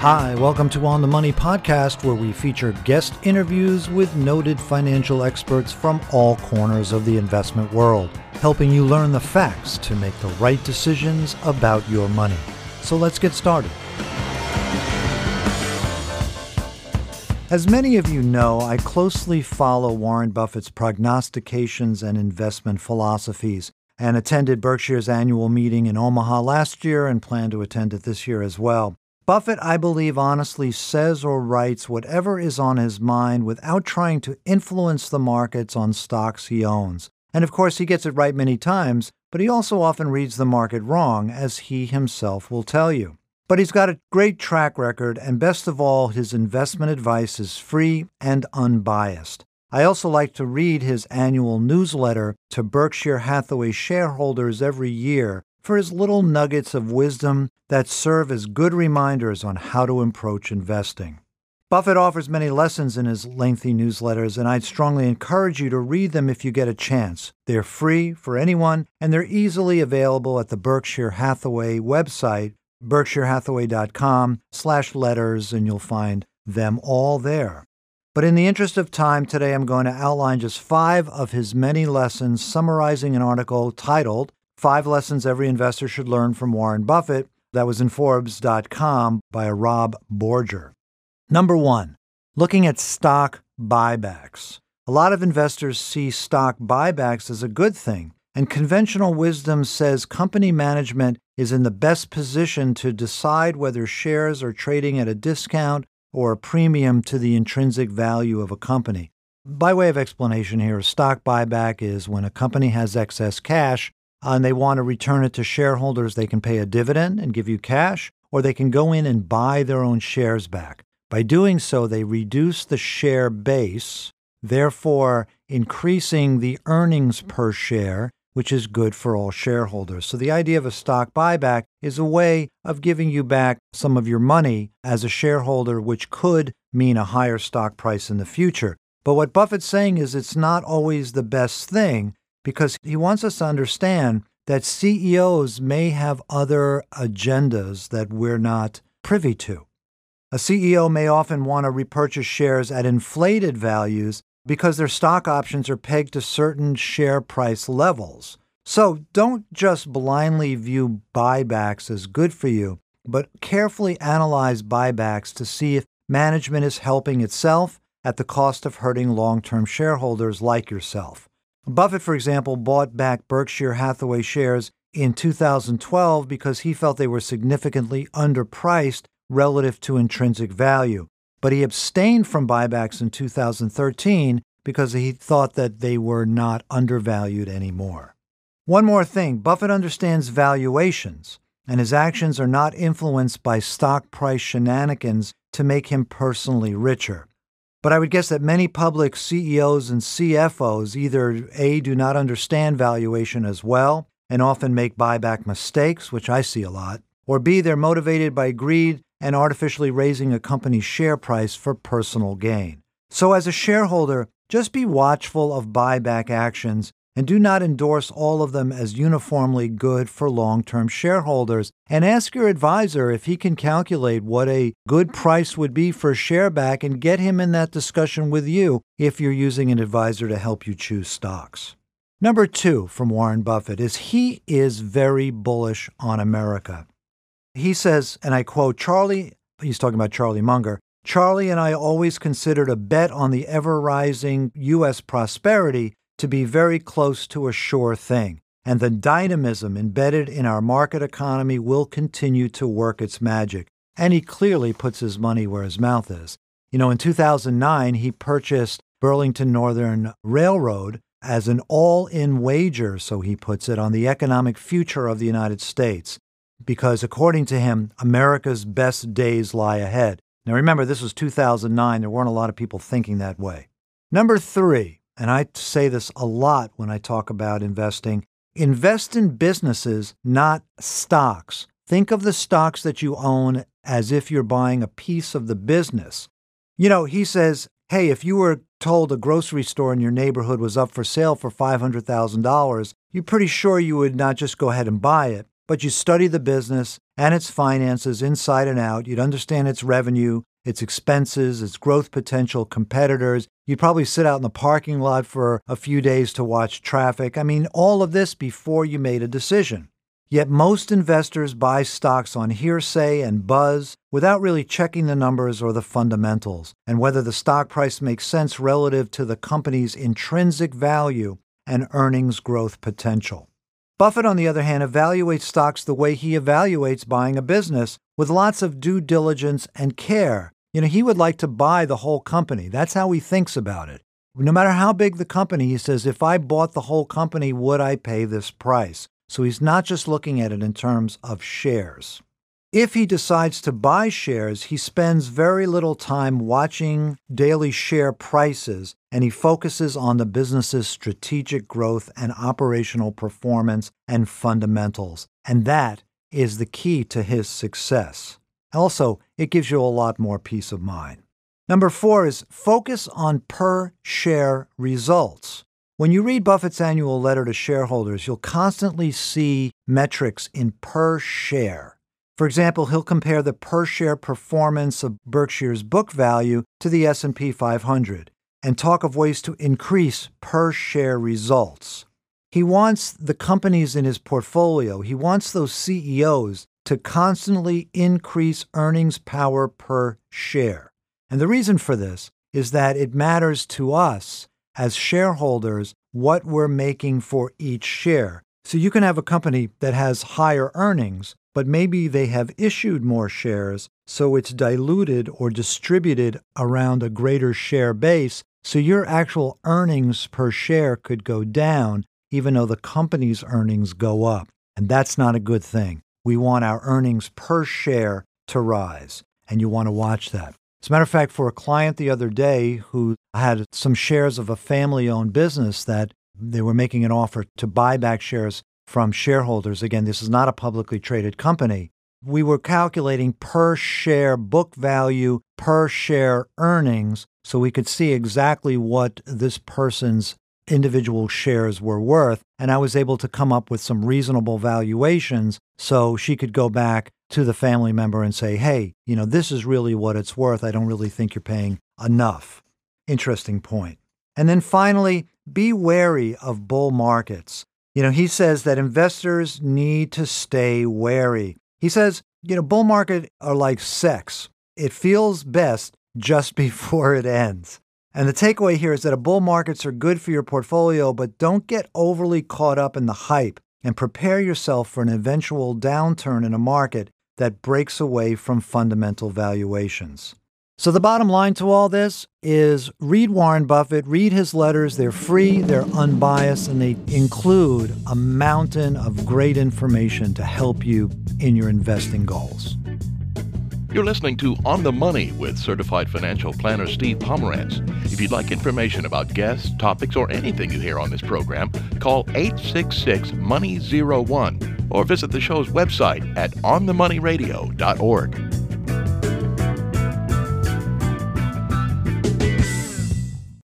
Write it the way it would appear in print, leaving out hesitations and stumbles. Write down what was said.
Hi, welcome to On the Money podcast, where we feature guest interviews with noted financial experts from all corners of the investment world, helping you learn the facts to make the right decisions about your money. So let's get started. As many of you know, I closely follow Warren Buffett's prognostications and investment philosophies, and attended Berkshire's annual meeting in Omaha last year and plan to attend it this year as well. Buffett, I believe, honestly says or writes whatever is on his mind without trying to influence the markets on stocks he owns. And of course, he gets it right many times, but he also often reads the market wrong, as he himself will tell you. But he's got a great track record, and best of all, his investment advice is free and unbiased. I also like to read his annual newsletter to Berkshire Hathaway shareholders every year for his little nuggets of wisdom that serve as good reminders on how to approach investing. Buffett offers many lessons in his lengthy newsletters, and I'd strongly encourage you to read them if you get a chance. They're free for anyone, and they're easily available at the Berkshire Hathaway website, berkshirehathaway.com/letters, and you'll find them all there. But in the interest of time, today I'm going to outline just 5 of his many lessons, summarizing an article titled 5 Lessons Every Investor Should Learn from Warren Buffett that was in Forbes.com by Rob Borger. Number 1, looking at stock buybacks. A lot of investors see stock buybacks as a good thing, and conventional wisdom says company management is in the best position to decide whether shares are trading at a discount or a premium to the intrinsic value of a company. By way of explanation here, a stock buyback is when a company has excess cash and they want to return it to shareholders. They can pay a dividend and give you cash, or they can go in and buy their own shares back. By doing so, they reduce the share base, therefore increasing the earnings per share, which is good for all shareholders. So the idea of a stock buyback is a way of giving you back some of your money as a shareholder, which could mean a higher stock price in the future. But what Buffett's saying is it's not always the best thing, because he wants us to understand that CEOs may have other agendas that we're not privy to. A CEO may often want to repurchase shares at inflated values because their stock options are pegged to certain share price levels. So don't just blindly view buybacks as good for you, but carefully analyze buybacks to see if management is helping itself at the cost of hurting long-term shareholders like yourself. Buffett, for example, bought back Berkshire Hathaway shares in 2012 because he felt they were significantly underpriced relative to intrinsic value. But he abstained from buybacks in 2013 because he thought that they were not undervalued anymore. One more thing, Buffett understands valuations, and his actions are not influenced by stock price shenanigans to make him personally richer. But I would guess that many public CEOs and CFOs either A, do not understand valuation as well and often make buyback mistakes, which I see a lot, or B, they're motivated by greed and artificially raising a company's share price for personal gain. So as a shareholder, just be watchful of buyback actions and do not endorse all of them as uniformly good for long-term shareholders. And ask your advisor if he can calculate what a good price would be for a share back and get him in that discussion with you if you're using an advisor to help you choose stocks. Number 2 from Warren Buffett is he is very bullish on America. He says, and I quote, he's talking about Charlie Munger, "Charlie and I always considered a bet on the ever-rising U.S. prosperity to be very close to a sure thing, and the dynamism embedded in our market economy will continue to work its magic." And he clearly puts his money where his mouth is. In 2009, he purchased Burlington Northern Railroad as an all-in wager, so he puts it, on the economic future of the United States, because according to him, America's best days lie ahead. Now remember, this was 2009. There weren't a lot of people thinking that way. Number 3, and I say this a lot when I talk about investing, invest in businesses, not stocks. Think of the stocks that you own as if you're buying a piece of the business. He says, hey, if you were told a grocery store in your neighborhood was up for sale for $500,000, you're pretty sure you would not just go ahead and buy it. but you study the business and its finances inside and out. You'd understand its revenue, its expenses, its growth potential, competitors. You'd probably sit out in the parking lot for a few days to watch traffic. I mean, all of this before you made a decision. Yet most investors buy stocks on hearsay and buzz without really checking the numbers or the fundamentals and whether the stock price makes sense relative to the company's intrinsic value and earnings growth potential. Buffett, on the other hand, evaluates stocks the way he evaluates buying a business, with lots of due diligence and care. He would like to buy the whole company. That's how he thinks about it. No matter how big the company, he says, if I bought the whole company, would I pay this price? So he's not just looking at it in terms of shares. If he decides to buy shares, he spends very little time watching daily share prices, and he focuses on the business's strategic growth and operational performance and fundamentals. And that is the key to his success. Also, it gives you a lot more peace of mind. Number 4 is focus on per-share results. When you read Buffett's annual letter to shareholders, you'll constantly see metrics in per share. For example, he'll compare the per-share performance of Berkshire's book value to the S&P 500 and talk of ways to increase per-share results. He wants the companies in his portfolio, he wants those CEOs to constantly increase earnings power per share. And the reason for this is that it matters to us as shareholders what we're making for each share. So you can have a company that has higher earnings, but maybe they have issued more shares, so it's diluted or distributed around a greater share base, so your actual earnings per share could go down, even though the company's earnings go up. And that's not a good thing. We want our earnings per share to rise, and you want to watch that. As a matter of fact, for a client the other day who had some shares of a family-owned business that they were making an offer to buy back shares from shareholders. Again, this is not a publicly traded company. We were calculating per share book value, per share earnings, so we could see exactly what this person's individual shares were worth. And I was able to come up with some reasonable valuations so she could go back to the family member and say, hey, this is really what it's worth. I don't really think you're paying enough. Interesting point. And then finally, be wary of bull markets. He says that investors need to stay wary. He says, bull market are like sex. It feels best just before it ends. And the takeaway here is that bull markets are good for your portfolio, but don't get overly caught up in the hype and prepare yourself for an eventual downturn in a market that breaks away from fundamental valuations. So the bottom line to all this is read Warren Buffett, read his letters. They're free, they're unbiased, and they include a mountain of great information to help you in your investing goals. You're listening to On the Money with certified financial planner Steve Pomerantz. If you'd like information about guests, topics, or anything you hear on this program, call 866-MONEY-01 or visit the show's website at onthemoneyradio.org.